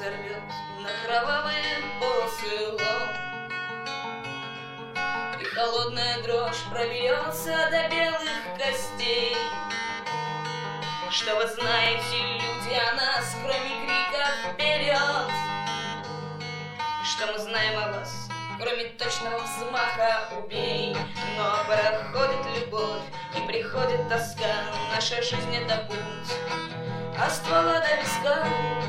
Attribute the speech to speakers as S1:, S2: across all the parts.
S1: разорвет на кровавые полосы лом, и холодная дрожь проберется до белых костей. Что вы знаете, люди, о нас, кроме крика «Вперед!» Что мы знаем о вас, кроме точного взмаха «Убей!» Но проходит любовь и приходит тоска, наша жизнь — это путь от ствола до виска.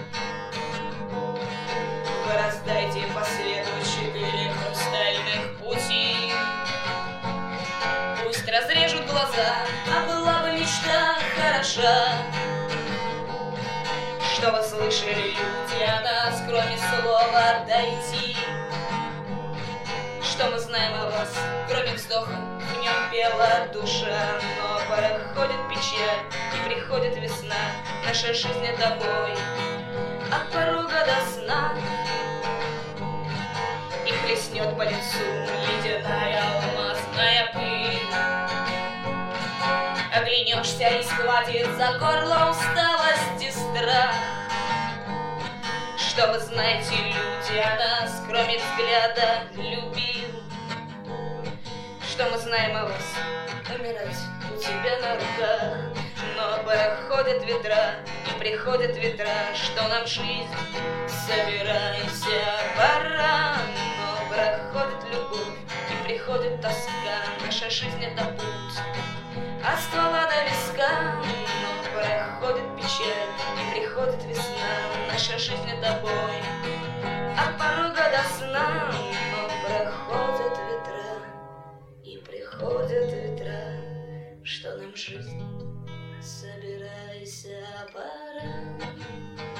S1: Вы раздайте по свету 4 хрустальных пути, пусть разрежут глаза, а была бы мечта хороша. Что вы слышали, люди, о нас, кроме слова «дойти»? Что мы знаем о вас, кроме вздоха, в нем пела душа. Но проходит печаль и приходит весна, наша жизнь — это бой от порога до сна. И хлестнет по лицу ледяная алмазная пыль. Оглянешься и схватит за горло усталость и страх. Что вы знаете, люди, о нас, кроме взгляда любим? Что мы знаем о вас, умирать у тебя на руках? Но проходят ветра и приходят ветра, что нам жизнь, собирайся, пора. Но проходит любовь и приходит тоска, наша жизнь — это путь от ствола до виска. Но проходит печаль и приходит весна, наша жизнь — это бой от порога до сна. Но проходят ветра и приходят ветра, что нам жизнь, собирайся, пора.